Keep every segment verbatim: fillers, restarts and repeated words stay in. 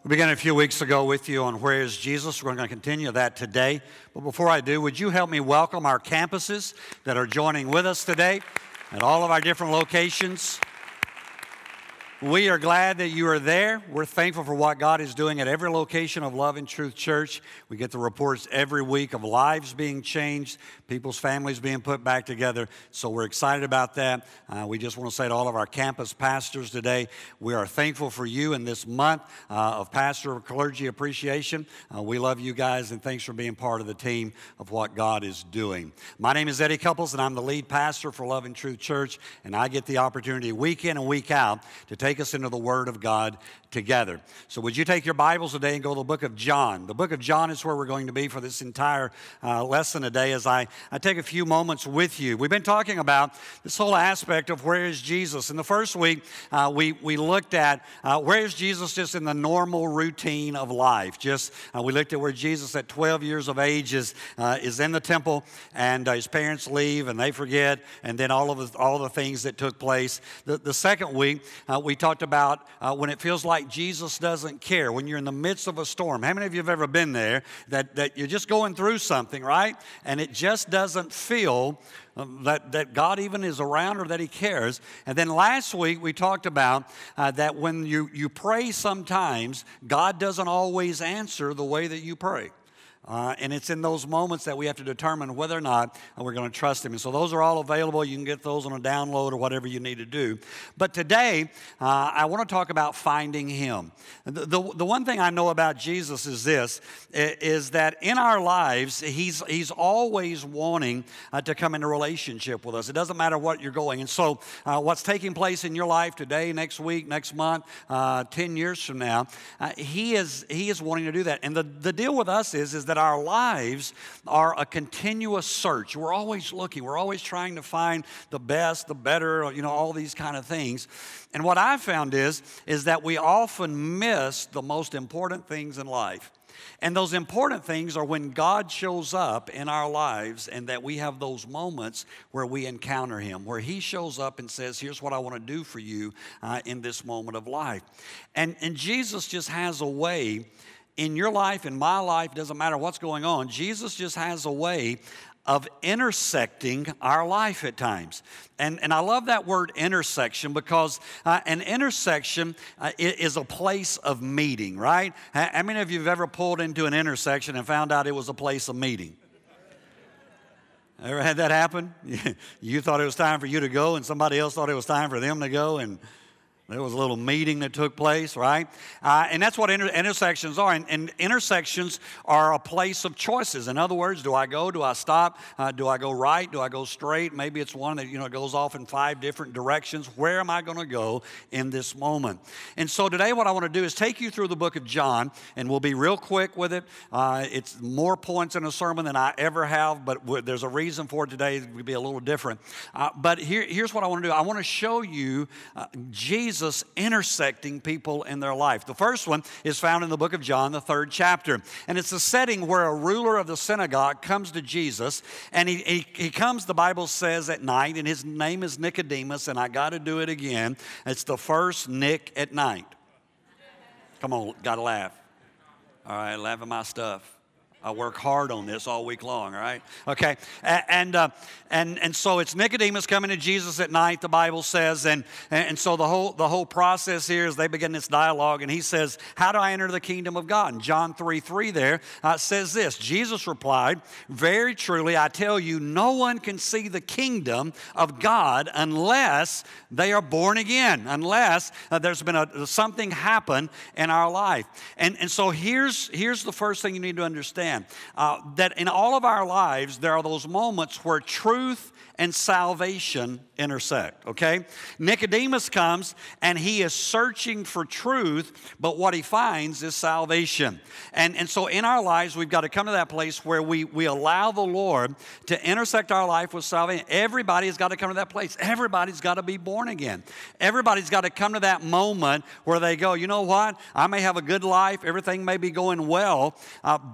We began a few weeks ago with you on Where is Jesus? We're going to continue that today. But before I do, would you help me welcome our campuses that are joining with us today at all of our different locations? We are glad that you are there. We're thankful for what God is doing at every location of Love and Truth Church. We get the reports every week of lives being changed, people's families being put back together. So we're excited about that. Uh, we just want to say to all of our campus pastors today, we are thankful for you in this month uh, of pastor clergy appreciation. Uh, we love you guys, and thanks for being part of the team of what God is doing. My name is Eddie Couples, and I'm the lead pastor for Love and Truth Church, and I get the opportunity week in and week out to take us into the Word of God together. So would you take your Bibles today and go to the book of John? The book of John is where we're going to be for this entire uh, lesson today as I, I take a few moments with you. We've been talking about this whole aspect of where is Jesus. In the first week, uh, we, we looked at uh, where is Jesus just in the normal routine of life. Just uh, we looked at where Jesus at twelve years of age is, uh, is in the temple, and uh, his parents leave and they forget, and then all of the, all the things that took place. The, the second week, uh, we talked about uh, when it feels like Jesus doesn't care, when you're in the midst of a storm. How many of you have ever been there, that, that you're just going through something, right? And it just doesn't feel um, that, that God even is around or that he cares. And then last week we talked about uh, that when you, you pray sometimes, God doesn't always answer the way that you pray. Uh, and it's in those moments that we have to determine whether or not we're going to trust him. And so those are all available. You can get those on a download or whatever you need to do. But today, uh, I want to talk about finding him. The, the, the one thing I know about Jesus is this, is that in our lives, he's, he's always wanting uh, to come into relationship with us. It doesn't matter what you're going. And so uh, what's taking place in your life today, next week, next month, uh, ten years from now, uh, he is he is wanting to do that. And the, the deal with us is, is that our lives are a continuous search. We're always looking. We're always trying to find the best, the better, you know, all these kind of things. And what I've found is, is that we often miss the most important things in life. And those important things are when God shows up in our lives and that we have those moments where we encounter him, where he shows up and says, here's what I want to do for you uh, in this moment of life. And, and Jesus just has a way in your life, in my life, doesn't matter what's going on, Jesus just has a way of intersecting our life at times. And, and I love that word intersection because uh, an intersection uh, is a place of meeting, right? How many of you have ever pulled into an intersection and found out it was a place of meeting? Ever had that happen? You thought it was time for you to go and somebody else thought it was time for them to go, and there was a little meeting that took place, right? Uh, and that's what inter- intersections are. And, and intersections are a place of choices. In other words, do I go? Do I stop? Uh, do I go right? Do I go straight? Maybe it's one that, you know, goes off in five different directions. Where am I going to go in this moment? And so today what I want to do is take you through the book of John, and we'll be real quick with it. Uh, it's more points in a sermon than I ever have, but w- there's a reason for it today. It will be a little different. Uh, but here, here's what I want to do. I want to show you uh, Jesus Jesus intersecting people in their life. The first one is found in the book of John, the third chapter. And it's a setting where a ruler of the synagogue comes to Jesus. And he, he, he comes, the Bible says, at night. And his name is Nicodemus. And I got to do it again. It's the first Nick at night. Come on, got to laugh. All right, laugh at my stuff. I work hard on this all week long, all right? Okay, and uh, and and so it's Nicodemus coming to Jesus at night, the Bible says, and and so the whole the whole process here is they begin this dialogue, and he says, how do I enter the kingdom of God? And John three three there uh, says this, Jesus replied, very truly, I tell you, no one can see the kingdom of God unless they are born again, unless uh, there's been a, something happen in our life. And, and so here's, here's the first thing you need to understand. Uh, that in all of our lives, there are those moments where truth and salvation intersect, okay? Nicodemus comes and he is searching for truth, but what he finds is salvation. And, and so in our lives, we've got to come to that place where we, we allow the Lord to intersect our life with salvation. Everybody's got to come to that place. Everybody's got to be born again. Everybody's got to come to that moment where they go, you know what? I may have a good life. Everything may be going well, uh, but there's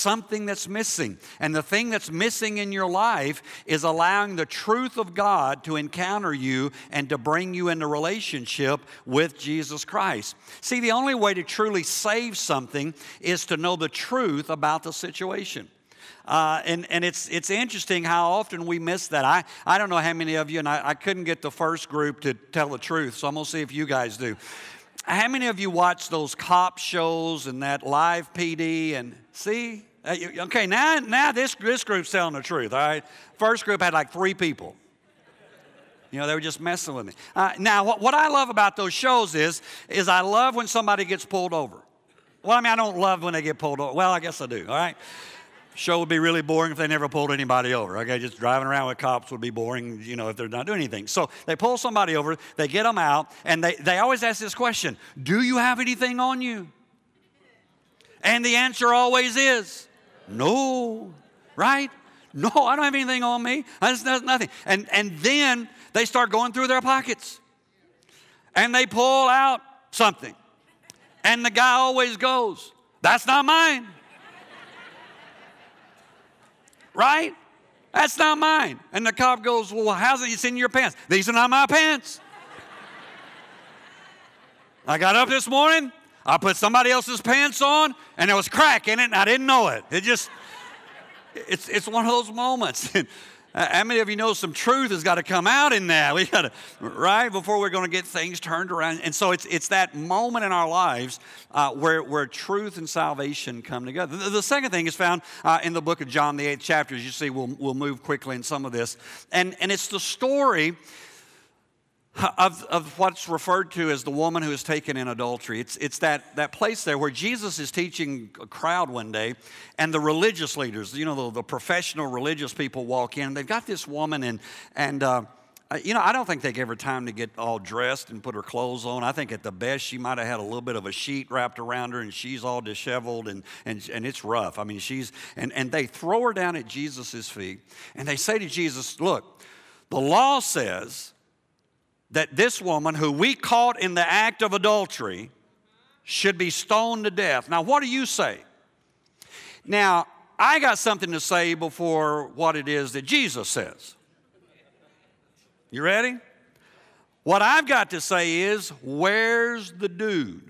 something that's missing. And the thing that's missing in your life is allowing the truth of God to encounter you and to bring you into relationship with Jesus Christ. See, the only way to truly save something is to know the truth about the situation. Uh, and and it's it's interesting how often we miss that. I, I don't know how many of you, and I, I couldn't get the first group to tell the truth, so I'm going to see if you guys do. How many of you watch those cop shows and that live P D and see? Okay, now now this, this group's telling the truth, all right? First group had like three people. You know, they were just messing with me. Uh, now, what, what I love about those shows is, is I love when somebody gets pulled over. Well, I mean, I don't love when they get pulled over. Well, I guess I do, all right? Show would be really boring if they never pulled anybody over. Okay, just driving around with cops would be boring, you know, if they're not doing anything. So they pull somebody over, they get them out, and they, they always ask this question, do you have anything on you? And the answer always is, no, right? No, I don't have anything on me. I just, there's nothing. And, and then they start going through their pockets, and they pull out something. And the guy always goes, that's not mine. Right? That's not mine. And the cop goes, well, how's it? It's in your pants. These are not my pants. I got up this morning, I put somebody else's pants on, and there was crack in it, and I didn't know it. It just, it's it's one of those moments. How many of you know some truth has got to come out in that? We got to, right, before we're going to get things turned around. And so it's it's that moment in our lives uh, where, where truth and salvation come together. The, the second thing is found uh, in the book of John, the eighth chapter. As you see, we'll, we'll move quickly in some of this. And, and it's the story Of, of what's referred to as the woman who is taken in adultery. It's, it's that, that place there where Jesus is teaching a crowd one day, and the religious leaders, you know, the, the professional religious people walk in. They've got this woman, and, and uh, you know, I don't think they gave her time to get all dressed and put her clothes on. I think at the best she might have had a little bit of a sheet wrapped around her, and she's all disheveled, and, and, and it's rough. I mean, she's, and, and they throw her down at Jesus' feet, and they say to Jesus, look, the law says that this woman who we caught in the act of adultery should be stoned to death. Now, what do you say? Now, I got something to say before what it is that Jesus says. You ready? What I've got to say is, where's the dude?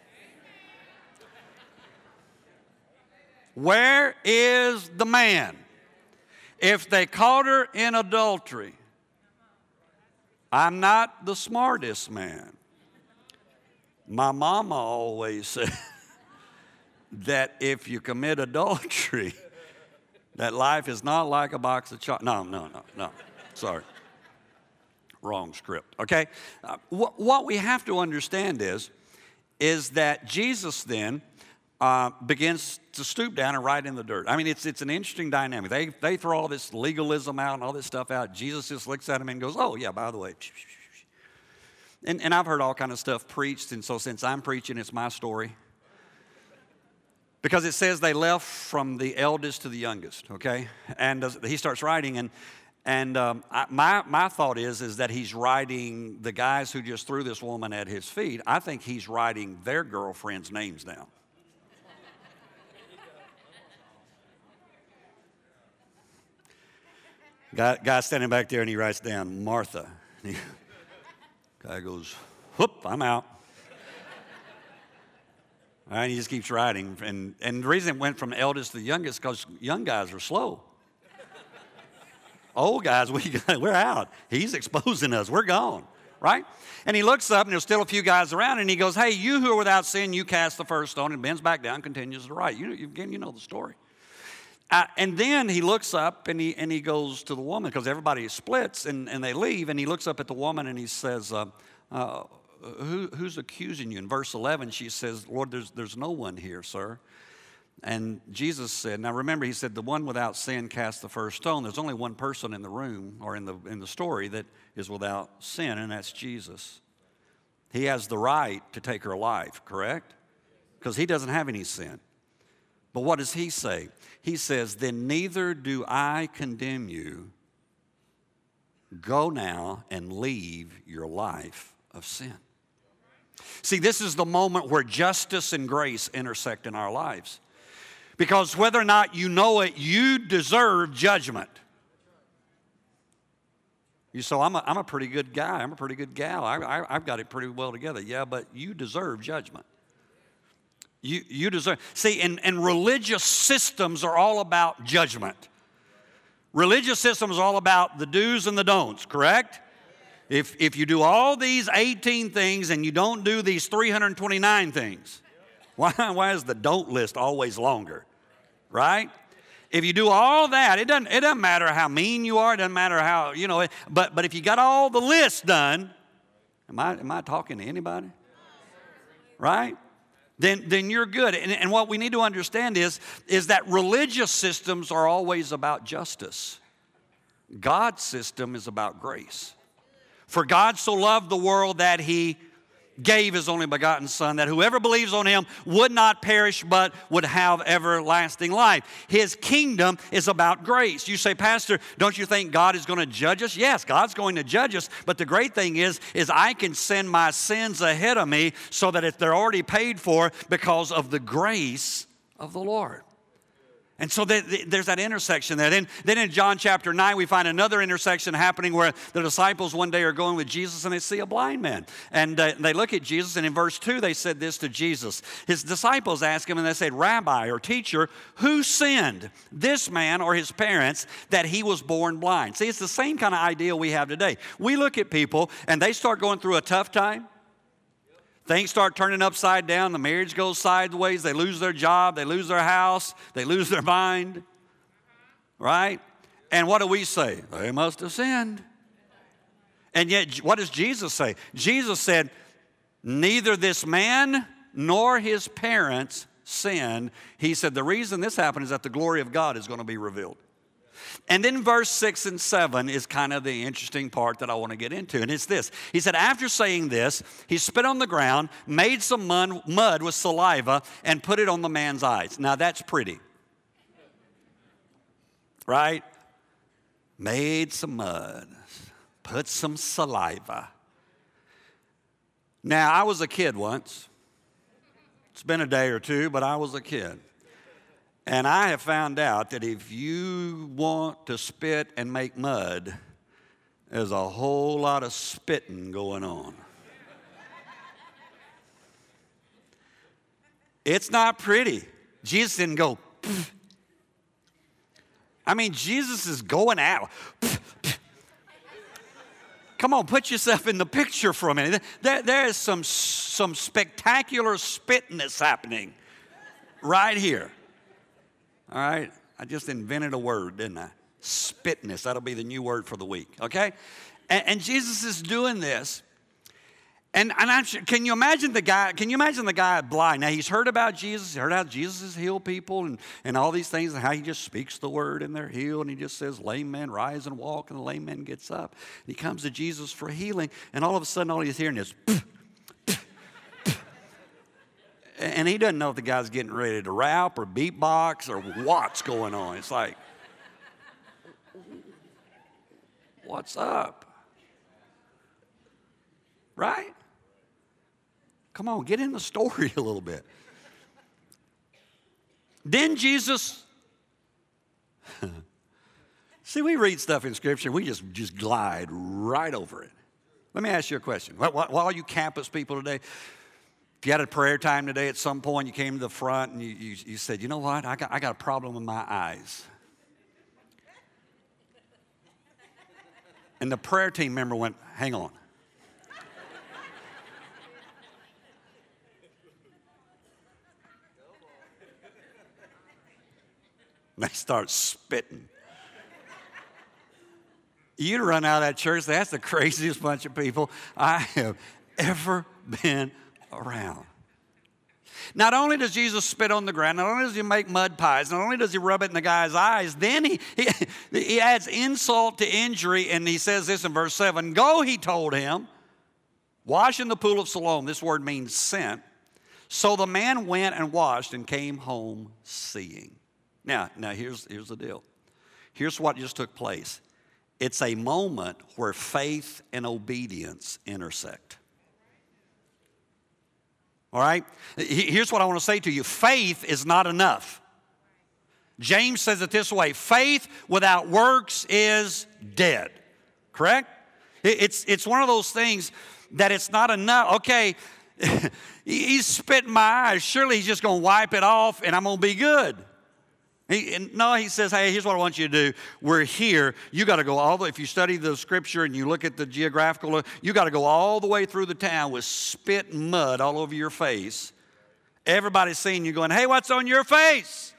Where is the man? If they caught her in adultery, I'm not the smartest man. My mama always said that if you commit adultery, that life is not like a box of chocolates. No, no, no, no. Sorry. Wrong script, okay? Uh, wh- what we have to understand is, is that Jesus then uh, begins to stoop down and write in the dirt. I mean, it's it's an interesting dynamic. They they throw all this legalism out and all this stuff out. Jesus just looks at him and goes, oh, yeah, by the way. And, and I've heard all kind of stuff preached, and so since I'm preaching, it's my story. Because it says they left from the eldest to the youngest, okay? And uh, he starts writing, and and um, I, my my thought is, is that he's writing the guys who just threw this woman at his feet. I think he's writing their girlfriends' names down. Guy, guy standing back there, and he writes down Martha. He, guy goes, whoop, I'm out. All right, he just keeps writing. And, and the reason it went from eldest to the youngest is because young guys are slow. Old guys, we, we're out. He's exposing us. We're gone, right? And he looks up, and there's still a few guys around, and he goes, hey, you who are without sin, you cast the first stone, and bends back down, continues to write. You, you, again, you know the story. Uh, and then he looks up and he and he goes to the woman, because everybody splits and, and they leave. And he looks up at the woman and he says, uh, uh, Who, who's accusing you? In verse eleven, she says, Lord, there's, there's no one here, sir. And Jesus said, now remember, he said, the one without sin cast the first stone. There's only one person in the room or in the, in the story that is without sin, and that's Jesus. He has the right to take her life, correct? Because he doesn't have any sin. But what does he say? He says, then neither do I condemn you. Go now and leave your life of sin. See, this is the moment where justice and grace intersect in our lives. Because whether or not you know it, you deserve judgment. You say, I'm a, I'm a pretty good guy. I'm a pretty good gal. I, I, I've got it pretty well together. Yeah, but you deserve judgment. You, you deserve. See, and, and religious systems are all about judgment. Religious systems are all about the do's and the don'ts, correct? If, if you do all these eighteen things and you don't do these three hundred twenty-nine things, why, why is the don't list always longer, right? If you do all that, it doesn't, it doesn't matter how mean you are. It doesn't matter how, you know, but, but if you got all the lists done, am I, am I talking to anybody? Right? Then, then you're good. And, and what we need to understand is, is that religious systems are always about justice. God's system is about grace. For God so loved the world that he gave his only begotten Son, that whoever believes on him would not perish but would have everlasting life. His kingdom is about grace. You say, Pastor, don't you think God is going to judge us? Yes, God's going to judge us, but the great thing is, is I can send my sins ahead of me so that if they're already paid for because of the grace of the Lord. And so there's that intersection there. Then, then in John chapter nine, we find another intersection happening where the disciples one day are going with Jesus and they see a blind man. And uh, they look at Jesus, and in verse two, they said this to Jesus. His disciples asked him, and they said, Rabbi or teacher, who sinned, this man or his parents, that he was born blind? See, it's the same kind of idea we have today. We look at people, and they start going through a tough time. Things start turning upside down. The marriage goes sideways. They lose their job. They lose their house. They lose their mind. Right? And what do we say? They must have sinned. And yet, what does Jesus say? Jesus said, neither this man nor his parents sinned. He said, the reason this happened is that the glory of God is going to be revealed. And then verse six and seven is kind of the interesting part that I want to get into. And it's this. He said, after saying this, he spit on the ground, made some mud, mud with saliva, and put it on the man's eyes. Now that's pretty. Right? Made some mud, put some saliva. Now, I was a kid once. It's been a day or two, but I was a kid. And I have found out that if you want to spit and make mud, there's a whole lot of spitting going on. It's not pretty. Jesus didn't go, pff. I mean, Jesus is going out. Pff, pff. Come on, put yourself in the picture for a minute. There, there is some, some spectacular spitting that's happening right here. All right, I just invented a word, didn't I? Spitness. That'll be the new word for the week, okay? And, and Jesus is doing this. And, and I'm sure, can you imagine the guy, can you imagine the guy blind? Now, he's heard about Jesus. He heard how Jesus has healed people and, and all these things and how he just speaks the word and they're healed. And he just says, lame man, rise and walk. And the lame man gets up. And he comes to Jesus for healing. And all of a sudden, all he's hearing is, pff, pff, pff. And he doesn't know if the guy's getting ready to rap or beatbox or what's going on. It's like, what's up? Right? Come on, get in the story a little bit. Then Jesus, see, we read stuff in Scripture, we just, just glide right over it. Let me ask you a question. While you campus people today, if you had a prayer time today at some point, you came to the front and you, you, you said, you know what, I got, I got a problem with my eyes. And the prayer team member went, hang on. They start spitting. You'd run out of that church. That's the craziest bunch of people I have ever been around. Not only does Jesus spit on the ground, not only does he make mud pies, not only does he rub it in the guy's eyes, then he, he, he adds insult to injury, and he says this in verse seven, go, he told him, wash in the pool of Siloam. This word means sent. So the man went and washed and came home seeing. Now, now here's, here's the deal. Here's what just took place. It's a moment where faith and obedience intersect. All right? Here's what I want to say to you. Faith is not enough. James says it this way, faith without works is dead. Correct? It's, it's one of those things that it's not enough. Okay, he's spitting my eyes. Surely he's just going to wipe it off and I'm going to be good. He, and no, he says, hey, here's what I want you to do. We're here. You got to go all the way. If you study the scripture and you look at the geographical, you got to go all the way through the town with spit and mud all over your face. Everybody's seeing you going, hey, what's on your face?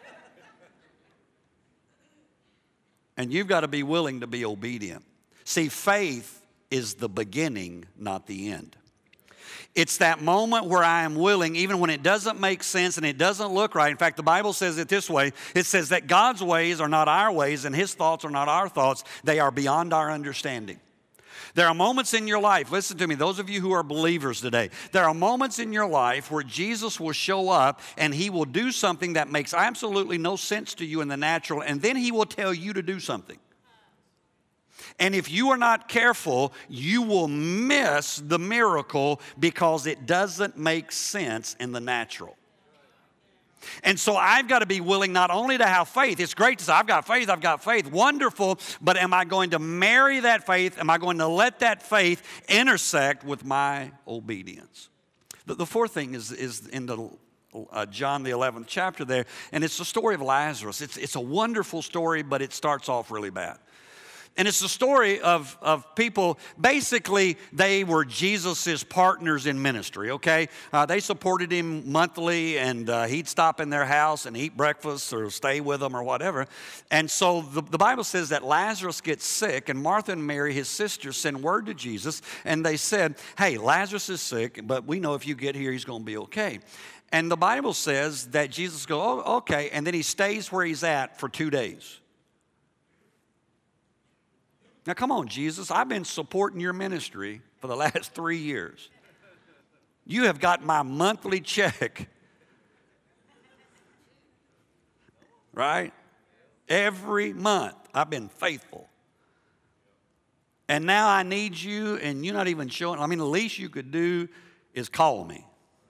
And you've got to be willing to be obedient. See, faith is the beginning, not the end. It's that moment where I am willing, even when it doesn't make sense and it doesn't look right. In fact, the Bible says it this way. It says that God's ways are not our ways and His thoughts are not our thoughts. They are beyond our understanding. There are moments in your life, listen to me, those of you who are believers today, there are moments in your life where Jesus will show up and He will do something that makes absolutely no sense to you in the natural, and then He will tell you to do something. And if you are not careful, you will miss the miracle because it doesn't make sense in the natural. And so I've got to be willing not only to have faith. It's great to say, I've got faith, I've got faith. Wonderful. But am I going to marry that faith? Am I going to let that faith intersect with my obedience? The, the fourth thing is, is in the uh, John the eleventh chapter there. And it's the story of Lazarus. It's, it's a wonderful story, but it starts off really bad. And it's the story of, of people, basically, they were Jesus' partners in ministry, okay? Uh, they supported him monthly, and uh, he'd stop in their house and eat breakfast or stay with them or whatever. And so the, the Bible says that Lazarus gets sick, and Martha and Mary, his sisters, send word to Jesus, and they said, hey, Lazarus is sick, but we know if you get here, he's going to be okay. And the Bible says that Jesus goes, oh, okay, and then he stays where he's at for two days. Now, come on, Jesus. I've been supporting your ministry for the last three years. You have got my monthly check. Right? Every month, I've been faithful. And now I need you, and you're not even showing. I mean, the least you could do is call me.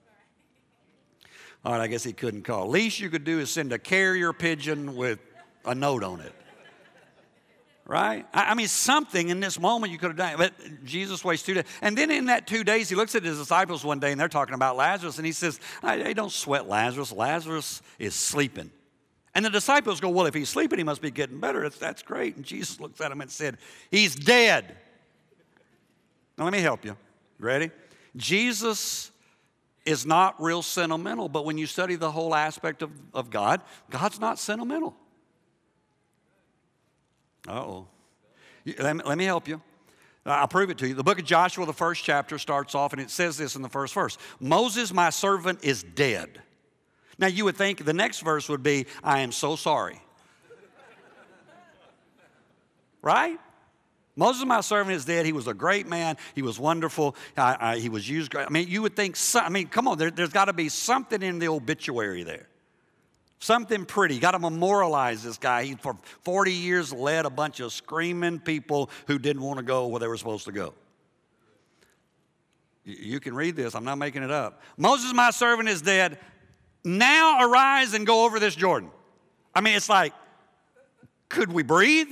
All right, I guess he couldn't call. Least you could do is send a carrier pigeon with a note on it. Right? I mean, something in this moment you could have done. But Jesus waits two days. And then in that two days, he looks at his disciples one day, and they're talking about Lazarus, and he says, hey, don't sweat Lazarus. Lazarus is sleeping. And the disciples go, well, if he's sleeping, he must be getting better. That's, that's great. And Jesus looks at him and said, he's dead. Now, let me help you. Ready? Jesus is not real sentimental, but when you study the whole aspect of, of God, God's not sentimental. Uh-oh. Let me, let me help you. I'll prove it to you. The book of Joshua, the first chapter, starts off, and it says this in the first verse. Moses, my servant, is dead. Now, you would think the next verse would be, I am so sorry. Right? Moses, my servant, is dead. He was a great man. He was wonderful. I, I, he was used great. I mean, you would think, so, I mean, come on, there, there's got to be something in the obituary there. Something pretty. Got to memorialize this guy. He, for forty years, led a bunch of screaming people who didn't want to go where they were supposed to go. You can read this. I'm not making it up. Moses, my servant, is dead. Now arise and go over this Jordan. I mean, it's like, could we breathe?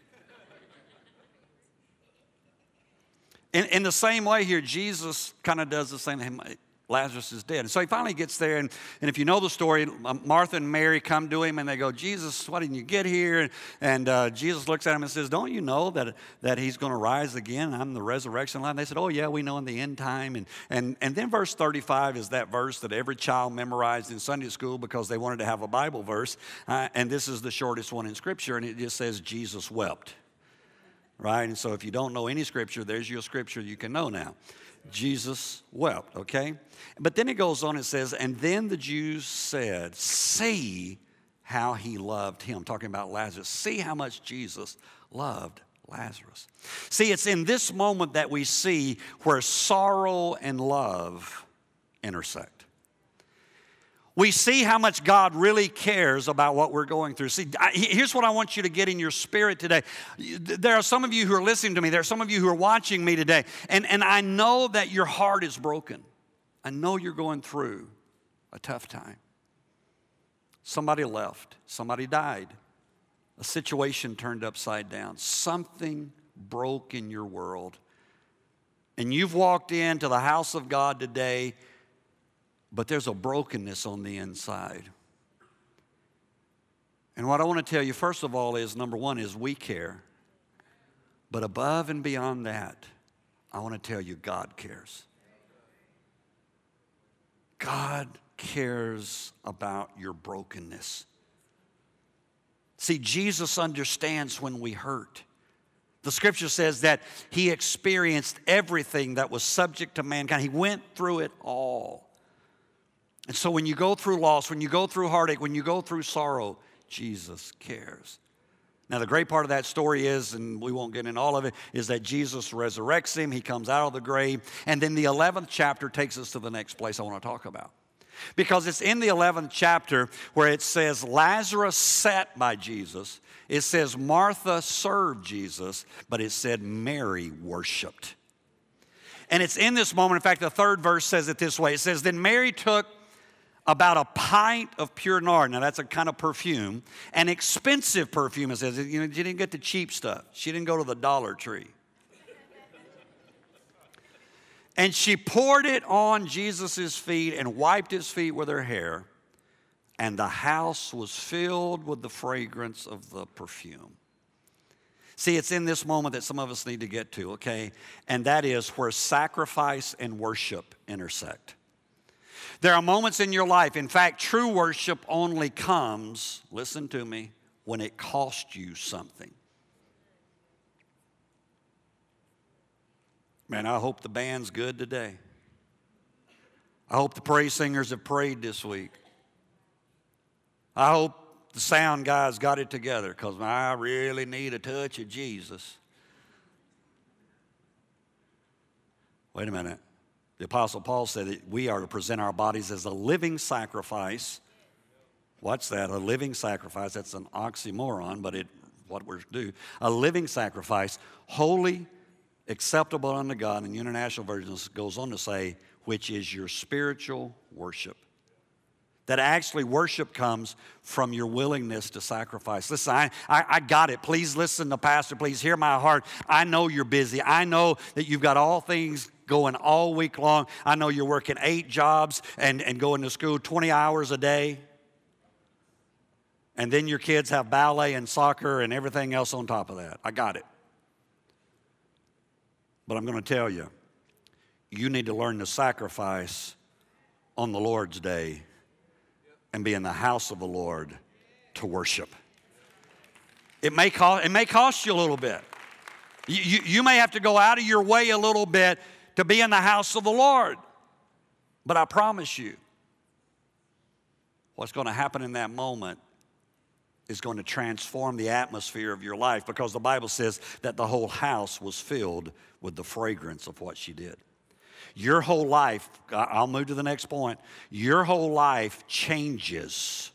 In, in the same way here, Jesus kind of does the same thing. Lazarus is dead. And so he finally gets there, and, and if you know the story, Martha and Mary come to him, and they go, Jesus, why didn't you get here? And, and uh, Jesus looks at him and says, don't you know that, that he's going to rise again? I'm the resurrection life. And they said, oh, yeah, we know in the end time. And, and, and then verse thirty-five is that verse that every child memorized in Sunday school because they wanted to have a Bible verse. Uh, and this is the shortest one in Scripture, and it just says, Jesus wept. Right? And so if you don't know any Scripture, there's your Scripture you can know now. Jesus wept, okay? But then it goes on and says, and then the Jews said, see how he loved him. Talking about Lazarus. See how much Jesus loved Lazarus. See, it's in this moment that we see where sorrow and love intersect. We see how much God really cares about what we're going through. See, here's what I want you to get in your spirit today. There are some of you who are listening to me. There are some of you who are watching me today. And, and I know that your heart is broken. I know you're going through a tough time. Somebody left. Somebody died. A situation turned upside down. Something broke in your world. And you've walked into the house of God today, but there's a brokenness on the inside. And what I want to tell you, first of all, is number one is we care. But above and beyond that, I want to tell you God cares. God cares about your brokenness. See, Jesus understands when we hurt. The scripture says that he experienced everything that was subject to mankind. He went through it all. And so when you go through loss, when you go through heartache, when you go through sorrow, Jesus cares. Now, the great part of that story is, and we won't get into all of it, is that Jesus resurrects him. He comes out of the grave. And then the eleventh chapter takes us to the next place I want to talk about. Because it's in the eleventh chapter where it says Lazarus sat by Jesus. It says Martha served Jesus, but it said Mary worshiped. And it's in this moment, in fact, the third verse says it this way. It says, then Mary took about a pint of pure nard. Now, that's a kind of perfume, an expensive perfume. It says, you know, she didn't get the cheap stuff. She didn't go to the Dollar Tree. And she poured it on Jesus' feet and wiped his feet with her hair. And the house was filled with the fragrance of the perfume. See, it's in this moment that some of us need to get to, okay? And that is where sacrifice and worship intersect. There are moments in your life, in fact, true worship only comes, listen to me, when it costs you something. Man, I hope the band's good today. I hope the praise singers have prayed this week. I hope the sound guys got it together, because I really need a touch of Jesus. Wait a minute. The Apostle Paul said that we are to present our bodies as a living sacrifice. What's that? A living sacrifice. That's an oxymoron, but it what we're to do. A living sacrifice, holy, acceptable unto God. And the International Version goes on to say, which is your spiritual worship. That actually worship comes from your willingness to sacrifice. Listen, I, I, I got it. Please listen to Pastor. Please hear my heart. I know you're busy. I know that you've got all things going all week long. I know you're working eight jobs and, and going to school twenty hours a day. And then your kids have ballet and soccer and everything else on top of that. I got it. But I'm going to tell you, you need to learn to sacrifice on the Lord's day and be in the house of the Lord to worship. It may cost, it may cost you a little bit. You, you, you may have to go out of your way a little bit to be in the house of the Lord. But I promise you, what's going to happen in that moment is going to transform the atmosphere of your life, because the Bible says that the whole house was filled with the fragrance of what she did. Your whole life, I'll move to the next point, your whole life changes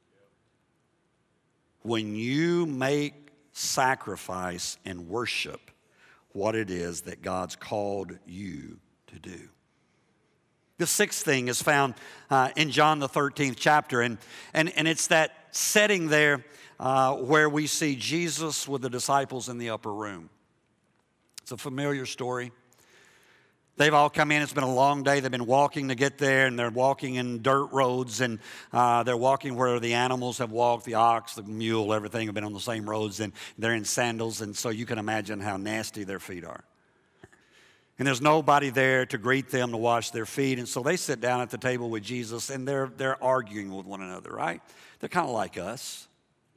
when you make sacrifice and worship what it is that God's called you to do. The sixth thing is found uh, in John the thirteenth chapter, and, and, and it's that setting there uh, where we see Jesus with the disciples in the upper room. It's a familiar story. They've all come in. It's been a long day. They've been walking to get there, and they're walking in dirt roads, and uh, they're walking where the animals have walked, the ox, the mule, everything have been on the same roads, and they're in sandals, and so you can imagine how nasty their feet are. And there's nobody there to greet them, to wash their feet, and so they sit down at the table with Jesus, and they're, they're arguing with one another, right? They're kind of like us.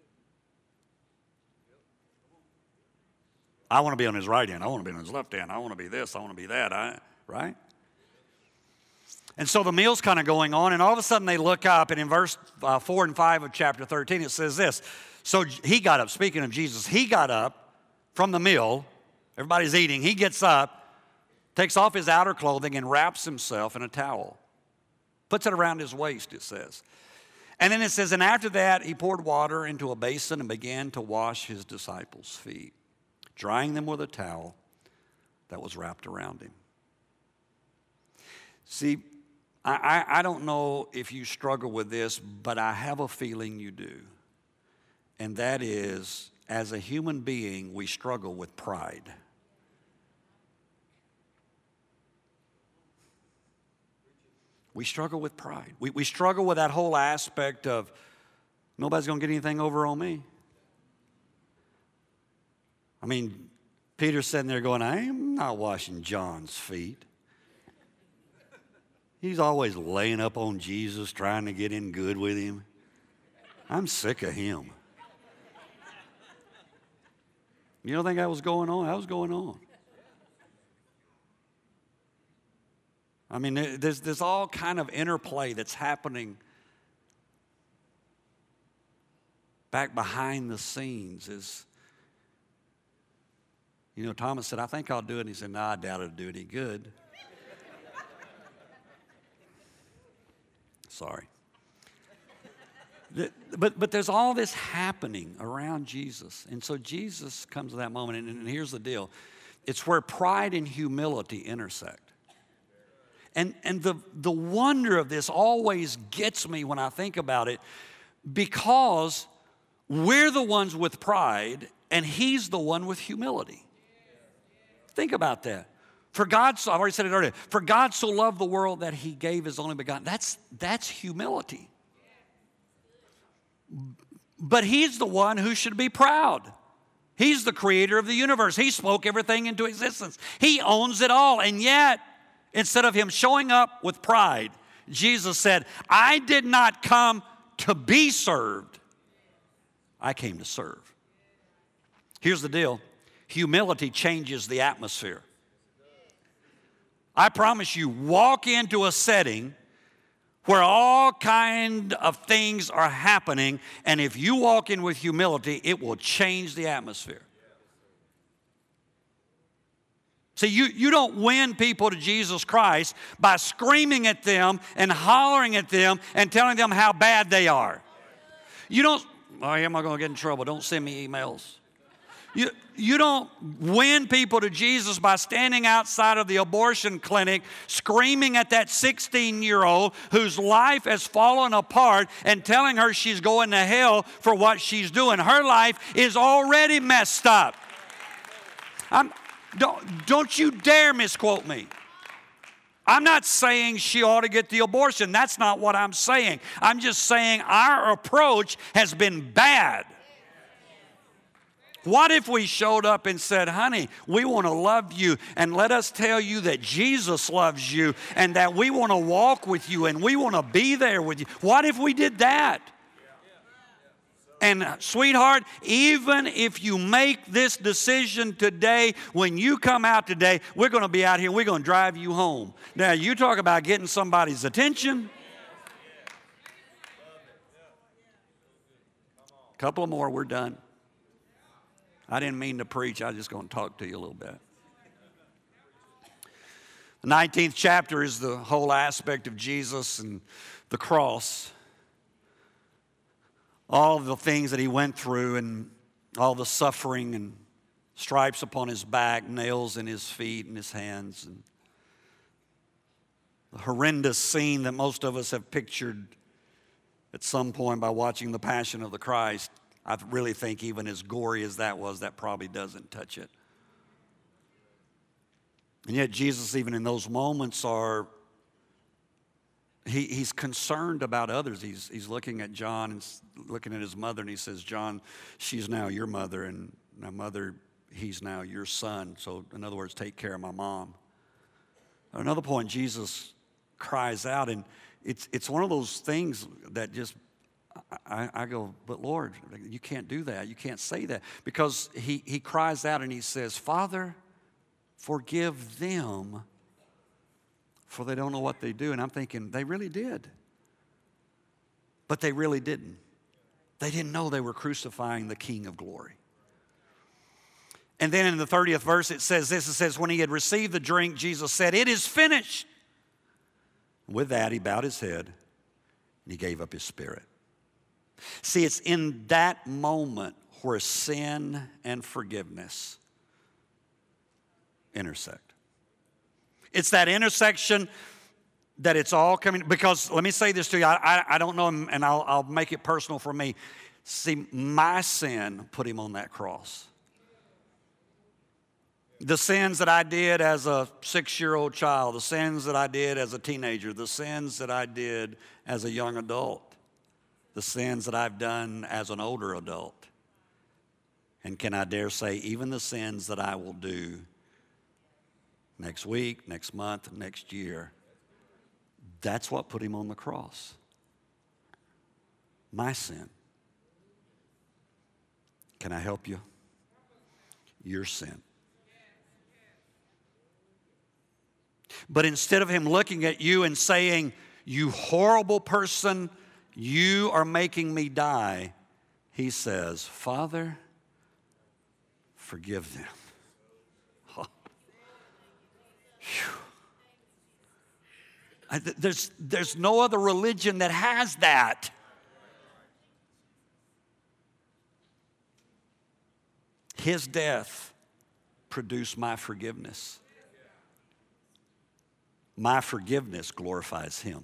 I want to be on his right hand. I want to be on his left hand. I want to be this. I want to be that. I, right? And so the meal's kind of going on, and all of a sudden they look up, and in verse uh, four and five of chapter thirteen, it says this. So he got up, speaking of Jesus, he got up from the meal. Everybody's eating. He gets up, takes off his outer clothing, and wraps himself in a towel. Puts it around his waist, it says. And then it says, and after that, he poured water into a basin and began to wash his disciples' feet, drying them with a towel that was wrapped around him. See, I, I, I don't know if you struggle with this, but I have a feeling you do. And that is, as a human being, we struggle with pride. We struggle with pride. We, we struggle with that whole aspect of nobody's going to get anything over on me. I mean, Peter's sitting there going, I am not washing John's feet. He's always laying up on Jesus, trying to get in good with him. I'm sick of him. You don't think that was going on? That was going on. I mean, there's, there's all kind of interplay that's happening back behind the scenes. Is, you know, Thomas said, I think I'll do it. And he said, no, I doubt it'll do any good. Sorry. But, but there's all this happening around Jesus. And so Jesus comes to that moment. And, and here's the deal. It's where pride and humility intersect. And, and the, the wonder of this always gets me when I think about it, because we're the ones with pride and he's the one with humility. Think about that. For God, so, I've already said it earlier, for God so loved the world that he gave his only begotten. That's, that's humility. But he's the one who should be proud. He's the creator of the universe. He spoke everything into existence. He owns it all. And yet, instead of him showing up with pride, Jesus said, I did not come to be served. I came to serve. Here's the deal. Humility changes the atmosphere. I promise you, walk into a setting where all kind of things are happening, and if you walk in with humility, it will change the atmosphere. See, you, you don't win people to Jesus Christ by screaming at them and hollering at them and telling them how bad they are. You don't, oh, am I going to get in trouble? Don't send me emails. You, you don't win people to Jesus by standing outside of the abortion clinic screaming at that sixteen-year-old whose life has fallen apart and telling her she's going to hell for what she's doing. Her life is already messed up. I'm, don't, don't you dare misquote me. I'm not saying she ought to get the abortion. That's not what I'm saying. I'm just saying our approach has been bad. What if we showed up and said, honey, we want to love you, and let us tell you that Jesus loves you and that we want to walk with you and we want to be there with you. What if we did that? And sweetheart, even if you make this decision today, when you come out today, we're going to be out here, we're going to drive you home. Now, you talk about getting somebody's attention. A couple more, we're done. I didn't mean to preach. I was just going to talk to you a little bit. The nineteenth chapter is the whole aspect of Jesus and the cross. All of the things that he went through and all the suffering and stripes upon his back, nails in his feet and his hands. And the horrendous scene that most of us have pictured at some point by watching The Passion of the Christ. I really think even as gory as that was, that probably doesn't touch it. And yet Jesus, even in those moments, are, he, he's concerned about others. He's, he's looking at John and looking at his mother, and he says, John, she's now your mother, and my mother, he's now your son. So in other words, take care of my mom. At another point, Jesus cries out, and it's, it's one of those things that just, I, I go, but Lord, you can't do that. You can't say that. Because he, he cries out and he says, Father, forgive them, for they don't know what they do. And I'm thinking, they really did. But they really didn't. They didn't know they were crucifying the King of glory. And then in the thirtieth verse it says this, it says, when he had received the drink, Jesus said, it is finished. With that, he bowed his head and he gave up his spirit. See, it's in that moment where sin and forgiveness intersect. It's that intersection that it's all coming, because let me say this to you, I, I, I don't know, and I'll, I'll make it personal for me. See, my sin put him on that cross. The sins that I did as a six-year-old child, the sins that I did as a teenager, the sins that I did as a young adult, the sins that I've done as an older adult. And can I dare say, even the sins that I will do next week, next month, next year, that's what put him on the cross. My sin. Can I help you? Your sin. But instead of him looking at you and saying, you horrible person, you are making me die, he says, Father, forgive them. Oh. I, there's, there's no other religion that has that. His death produced my forgiveness. My forgiveness glorifies him.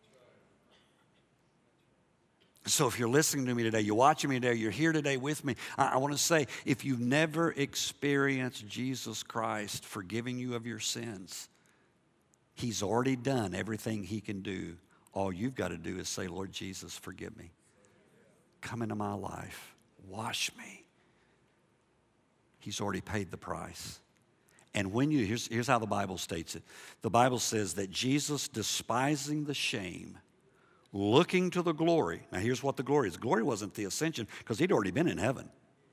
So if you're listening to me today, you're watching me today, you're here today with me, I, I want to say, if you've never experienced Jesus Christ forgiving you of your sins, he's already done everything he can do. All you've got to do is say, Lord Jesus, forgive me. Come into my life. Wash me. He's already paid the price. And when you, here's, here's how the Bible states it. The Bible says that Jesus, despising the shame, looking to the glory. Now here's what the glory is. Glory wasn't the ascension, because he'd already been in heaven.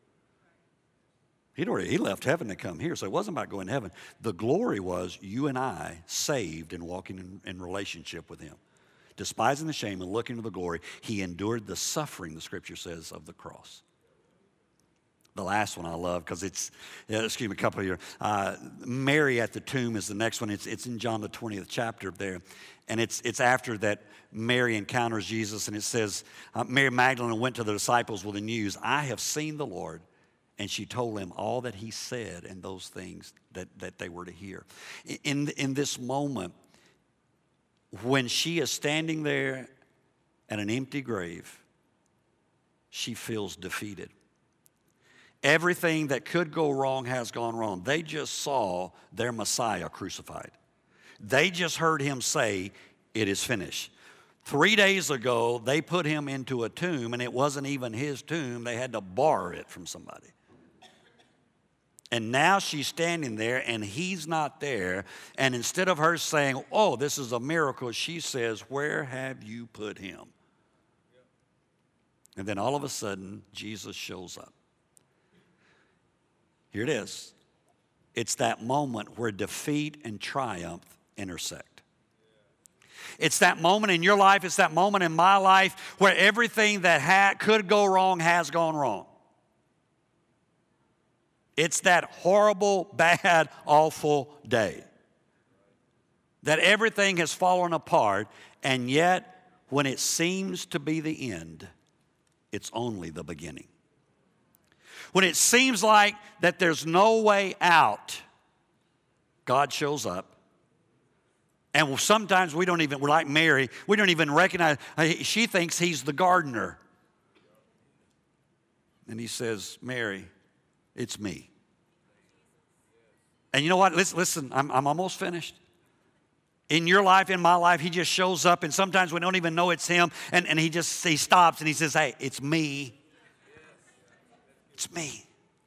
He'd already, he left heaven to come here, so it wasn't about going to heaven. The glory was you and I saved and walking in, in relationship with him. Despising the shame and looking to the glory, he endured the suffering, the scripture says, of the cross. The last one I love, because it's, excuse me, a couple of years. Uh, Mary at the tomb is the next one. It's, it's in John the twentieth chapter there. And it's, it's after that Mary encounters Jesus, and it says, uh, Mary Magdalene went to the disciples with the news, I have seen the Lord. And she told them all that he said and those things that, that they were to hear. In, in this moment, when she is standing there at an empty grave, she feels defeated. Everything that could go wrong has gone wrong. They just saw their Messiah crucified. They just heard him say, it is finished. Three days ago, they put him into a tomb, and it wasn't even his tomb. They had to borrow it from somebody. And now she's standing there, and he's not there. And instead of her saying, oh, this is a miracle, she says, where have you put him? And then all of a sudden, Jesus shows up. Here it is. It's that moment where defeat and triumph intersect. It's that moment in your life, it's that moment in my life where everything that ha- could go wrong has gone wrong. It's that horrible, bad, awful day that everything has fallen apart, and yet when it seems to be the end, it's only the beginning. When it seems like that there's no way out, God shows up. And sometimes we don't even, we're like Mary, we don't even recognize, she thinks he's the gardener. And he says, Mary, it's me. And you know what? Listen, listen I'm, I'm almost finished. In your life, in my life, he just shows up, and sometimes we don't even know it's him. And, and he just he stops and he says, hey, it's me. It's me.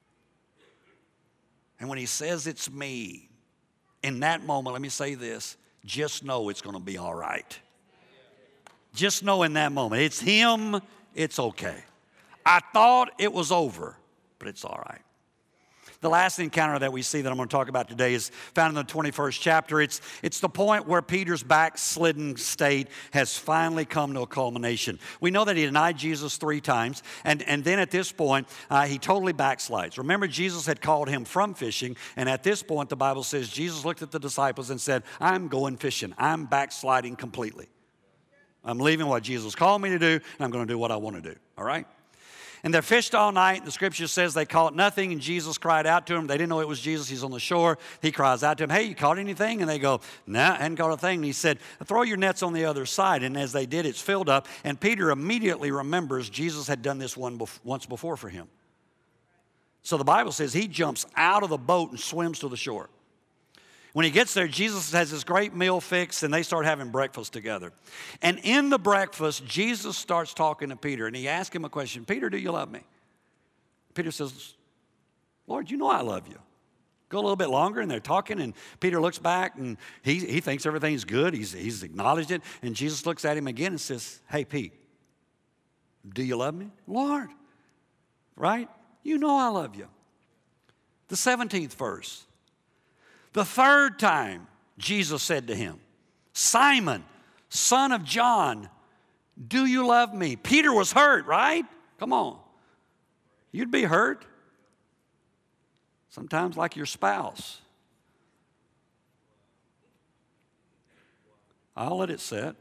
And when he says it's me, in that moment, let me say this, just know it's going to be all right. Just know in that moment, it's him, it's okay. I thought it was over, but it's all right. The last encounter that we see that I'm going to talk about today is found in the twenty-first chapter. It's, it's the point where Peter's backslidden state has finally come to a culmination. We know that he denied Jesus three times, and, and then at this point, uh, he totally backslides. Remember, Jesus had called him from fishing, and at this point, the Bible says, Jesus looked at the disciples and said, I'm going fishing. I'm backsliding completely. I'm leaving what Jesus called me to do, and I'm going to do what I want to do, all right? And they fished all night. The scripture says they caught nothing, and Jesus cried out to them. They didn't know it was Jesus. He's on the shore. He cries out to them, hey, you caught anything? And they go, no, nah, I hadn't caught a thing. And he said, throw your nets on the other side. And as they did, it's filled up. And Peter immediately remembers Jesus had done this one bef- once before for him. So the Bible says he jumps out of the boat and swims to the shore. When he gets there, Jesus has this great meal fixed, and they start having breakfast together. And in the breakfast, Jesus starts talking to Peter, and he asks him a question. Peter, do you love me? Peter says, Lord, you know I love you. Go a little bit longer, and they're talking, and Peter looks back, and he, he thinks everything's good. He's, he's acknowledged it, and Jesus looks at him again and says, hey, Pete, do you love me? Lord, right? You know I love you. The seventeenth verse. The third time, Jesus said to him, Simon, son of John, do you love me? Peter was hurt, right? Come on. You'd be hurt. Sometimes like your spouse. I'll let it sit.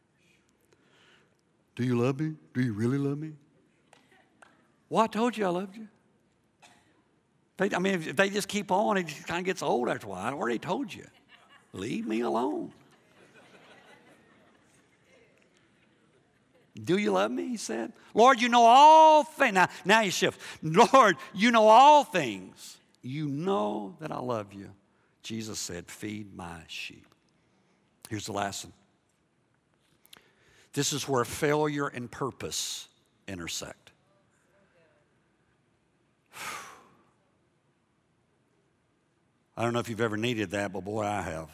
Do you love me? Do you really love me? Well, I told you I loved you. They, I mean, if they just keep on, it just kind of gets old after a while. I already told you. Leave me alone. Do you love me? He said. Lord, you know all things. Now, now you shift. Lord, you know all things. You know that I love you. Jesus said, feed my sheep. Here's the last one. This is where failure and purpose intersect. I don't know if you've ever needed that, but boy, I have.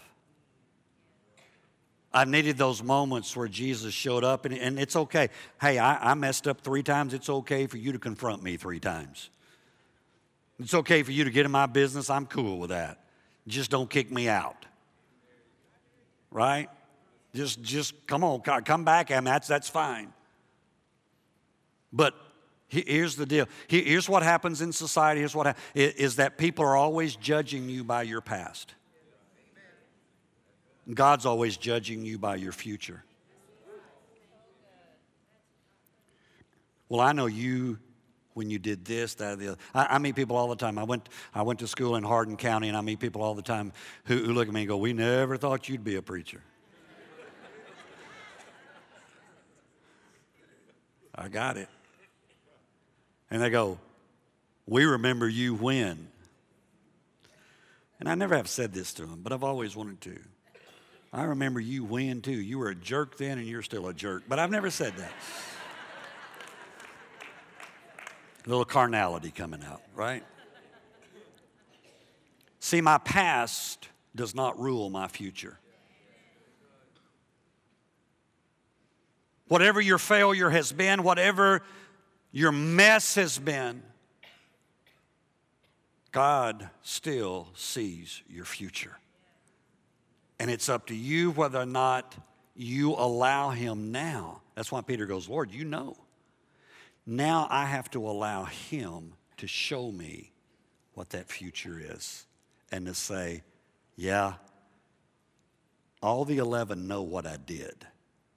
I've needed those moments where Jesus showed up, and, and it's okay. Hey, I, I messed up three times. It's okay for you to confront me three times. It's okay for you to get in my business. I'm cool with that. Just don't kick me out. Right? Just, just come on, come back at me. That's, that's fine. But here's the deal. Here's what happens in society. Here's what ha- is that people are always judging you by your past. God's always judging you by your future. Well, I know you when you did this, that, or the other. I, I meet people all the time. I went, I went to school in Hardin County, and I meet people all the time who, who look at me and go, we never thought you'd be a preacher. I got it. And they go, we remember you when. And I never have said this to them, but I've always wanted to. I remember you when too. You were a jerk then and you're still a jerk. But I've never said that. A little carnality coming out, right? See, my past does not rule my future. Whatever your failure has been, whatever your mess has been, God still sees your future. And it's up to you whether or not you allow him now. That's why Peter goes, Lord, you know. Now I have to allow him to show me what that future is. And to say, yeah, all the eleven know what I did.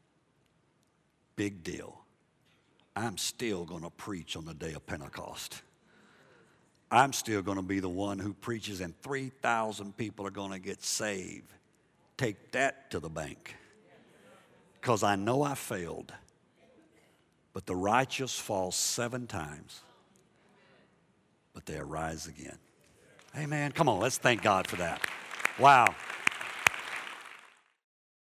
Big deal. I'm still going to preach on the day of Pentecost. I'm still going to be the one who preaches, and three thousand people are going to get saved. Take that to the bank. Because I know I failed. But the righteous fall seven times, but they arise again. Amen. Come on, let's thank God for that. Wow.